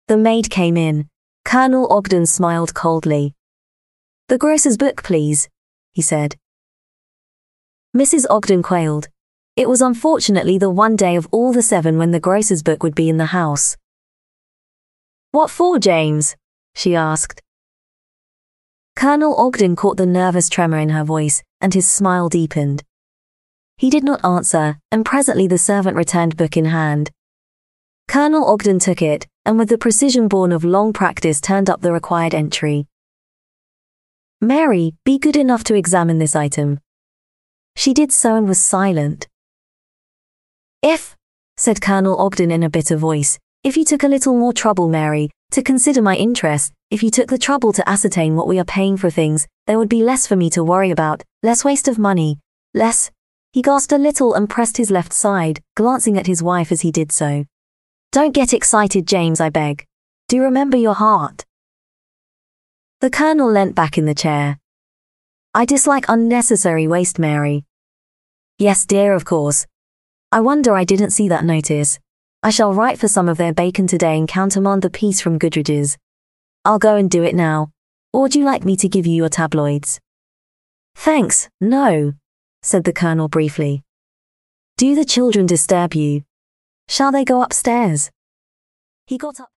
The maid came in. Colonel Ogden smiled coldly. "The grocer's book, please," he said. Mrs. Ogden quailed. It was unfortunately the one day of all the 7 when the grocer's book would be in the house. "What for, James?" she asked. Colonel Ogden caught the nervous tremor in her voice, and his smile deepened. He did not answer, and presently the servant returned, book in hand. Colonel Ogden took it, and with the precision born of long practice turned up the required entry. "Mary, be good enough to examine this item." She did so and was silent. "If," said Colonel Ogden in a bitter voice, "if you took a little more trouble, Mary, to consider my interest, if you took the trouble to ascertain what we are paying for things, there would be less for me to worry about, less waste of money, less—" He gasped a little and pressed his left side, glancing at his wife as he did so. "Don't get excited, James, I beg. Do remember your heart." The Colonel leant back in the chair. "I dislike unnecessary waste, Mary." "Yes, dear, of course. I wonder I didn't see that notice. I shall write for some of their bacon today and countermand the piece from Goodridge's. I'll go and do it now. Or would you like me to give you your tabloids?" "Thanks, no," said the Colonel briefly. "Do the children disturb you? Shall they go upstairs?" He got up.